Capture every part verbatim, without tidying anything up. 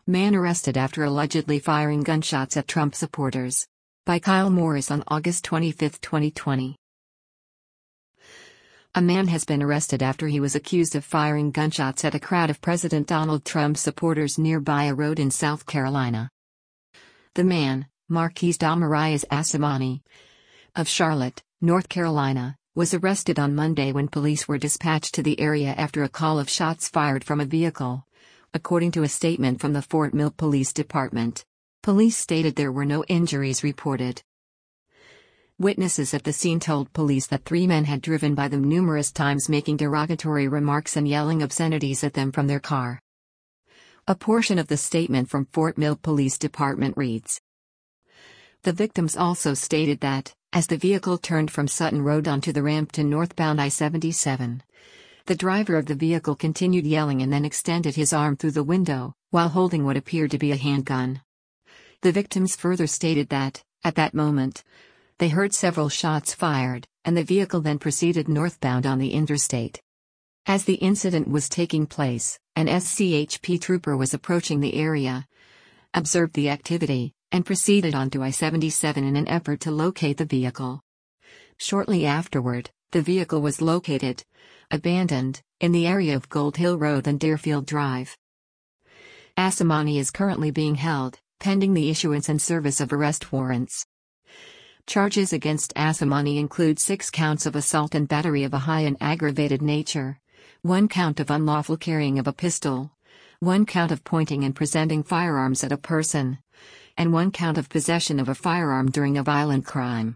Man arrested after allegedly firing gunshots at Trump supporters. By Kyle Morris on August twenty-fifth, twenty twenty. A man has been arrested after he was accused of firing gunshots at a crowd of President Donald Trump supporters nearby a road in South Carolina. The man, Marquise Damaris Asomani, of Charlotte, North Carolina, was arrested on Monday when police were dispatched to the area after a call of shots fired from a vehicle, according to a statement from the Fort Mill Police Department. Police stated there were no injuries reported. Witnesses at the scene told police that three men had driven by them numerous times, making derogatory remarks and yelling obscenities at them from their car. A portion of the statement from Fort Mill Police Department reads: The victims also stated that, as the vehicle turned from Sutton Road onto the ramp to northbound I seventy-seven, the driver of the vehicle continued yelling and then extended his arm through the window, while holding what appeared to be a handgun. The victims further stated that, at that moment, they heard several shots fired, and the vehicle then proceeded northbound on the interstate. As the incident was taking place, an S C H P trooper was approaching the area, observed the activity, and proceeded onto I seventy-seven in an effort to locate the vehicle. Shortly afterward, the vehicle was located, abandoned, in the area of Gold Hill Road and Deerfield Drive. Asomani is currently being held, pending the issuance and service of arrest warrants. Charges against Asomani include six counts of assault and battery of a high and aggravated nature, one count of unlawful carrying of a pistol, one count of pointing and presenting firearms at a person, and one count of possession of a firearm during a violent crime.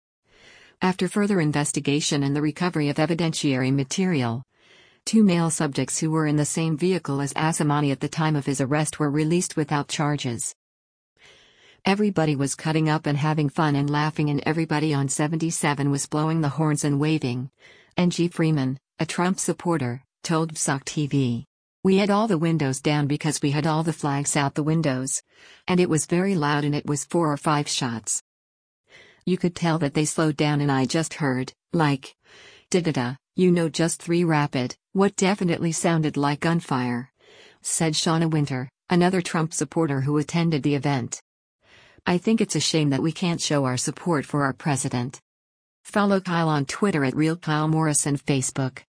After further investigation and the recovery of evidentiary material, two male subjects who were in the same vehicle as Asomani at the time of his arrest were released without charges. Everybody was cutting up and having fun and laughing, and everybody on seventy-seven was blowing the horns and waving, N G Freeman, a Trump supporter, told V S O C T V. We had all the windows down because we had all the flags out the windows, and it was very loud and it was four or five shots. You could tell that they slowed down and I just heard, like, da-da-da, you know, just three rapid, what definitely sounded like gunfire, said Shauna Winter, another Trump supporter who attended the event. I think it's a shame that we can't show our support for our president. Follow Kyle on Twitter at Real Kyle Morris and Facebook.